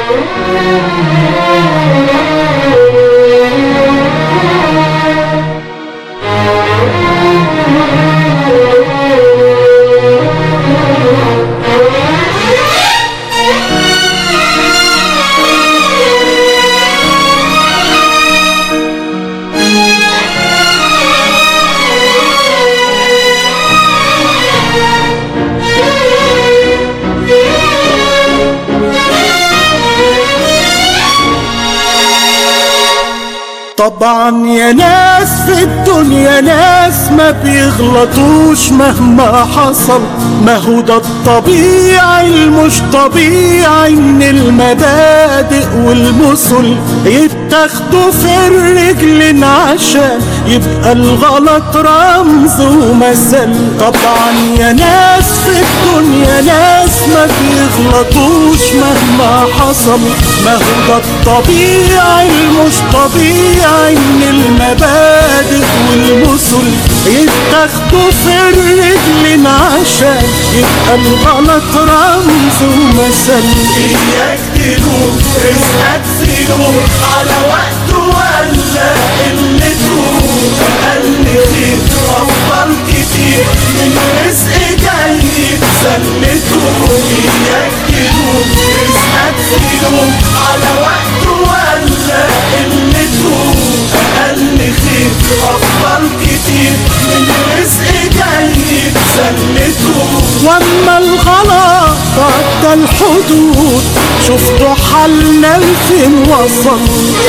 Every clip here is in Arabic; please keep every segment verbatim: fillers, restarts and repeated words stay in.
طبعا يا ناس في الدنيا ناس ما بيغلطوش مهما حصل، ما هو ده الطبيعي المش طبيعي ان المبادئ والمثل يتاخدوا في الرجل عشان يبقى الغلط رمز ومثل. طبعا يا ناس في الدنيا ناس ما بيغلطوش مهما حصل، ما هو ده الطبيعي المش طبيعي ان المبادئ والمثل يتاخدوا في الرجل عشان يبقى الغلط رمز ومثل. اياك تلوم رزقك تلوم على وقته ولا اللي تقوم اقل خير افضل كتير من رزق جاي بسلته. اياك تلوم رزقك تلوم على وقته ولا اللي تقوم اقل خير افضل كتير من رزق جاي بسلته. واما الغلط عدى الحدود شفتوا حالنا لفين وصل.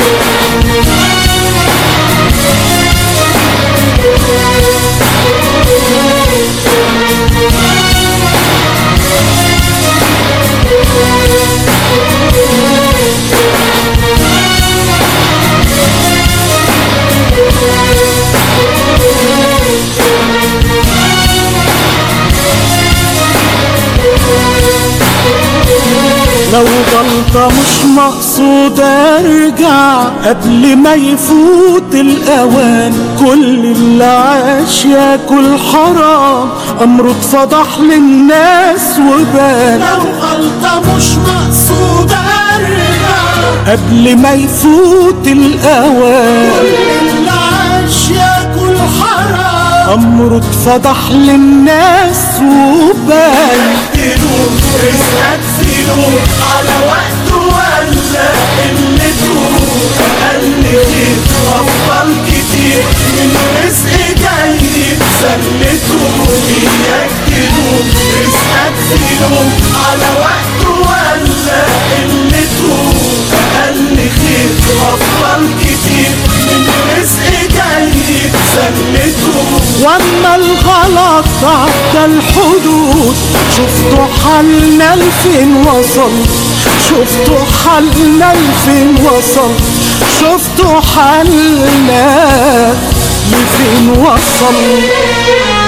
لو غلطة مش مقصودة ارجع قبل ما يفوت الأوان. كل اللي عاش ياكل حرام أمره اتفضح للناس وبان. لو غلطة مش مقصودة ارجع قبل ما يفوت الأوان. كل اللي عاش ياكل حرام أمره اتفضح للناس وبان. تلوم رزقك تلوم على وقته ولا اللي تقوم اقل خير افضل كتير من رزق جاي بسلته. اياك تلوم رزقك تلوم على وقته ولا اللي تقوم اقل خير افضل كتير من رزق جاي بسلته. واما الغلط عدى الحدود شفتوا حالنا لفين وصل. شفتوا حالنا لفين وصل. شفتوا حالنا لفين وصل.